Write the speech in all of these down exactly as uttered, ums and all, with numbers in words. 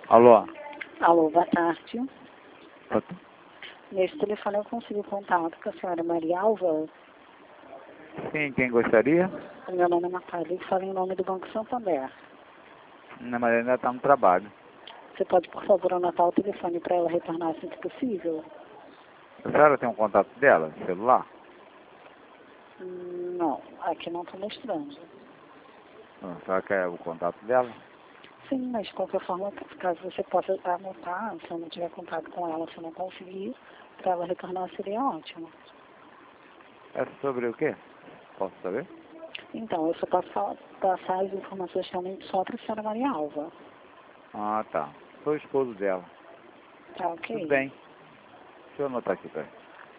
Alô? Alô, boa tarde. Boa- Nesse telefone eu consigo contato com a senhora Maria Alva. Sim, quem gostaria? O meu nome é Natália e falo em nome do Banco Santander. Ana Maria ainda está no trabalho. Você pode, por favor, anotar o telefone para ela retornar assim que possível? A senhora tem um contato dela, celular? Hum, Não, aqui não estou mostrando. Não, a senhora quer o contato dela? Sim, mas de qualquer forma, caso você possa anotar, se eu não tiver contato com ela, se eu não conseguir, para ela retornar seria ótimo. É sobre o quê? Posso saber? Então, eu só posso fa- passar as informações realmente só para a senhora Maria Alva. Ah, tá. Sou o esposo dela. Tá ok? Tudo bem. Deixa eu anotar aqui, peraí.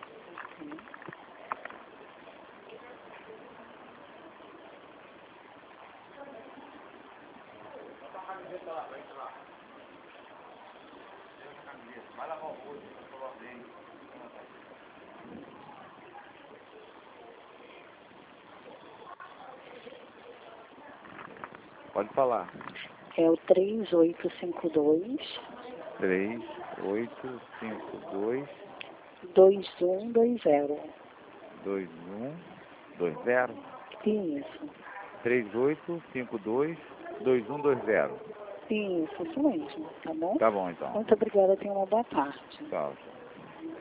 Pode falar. É o três oito cinco dois, Três, oito, cinco, dois, dois um dois zero. dois, um, dois, zero. Isso, Três, oito, cinco, dois, dois, um, dois, zero. isso, isso mesmo, tá bom? Tá bom, então. Muito obrigada, tenha uma boa tarde. Tchau, tchau.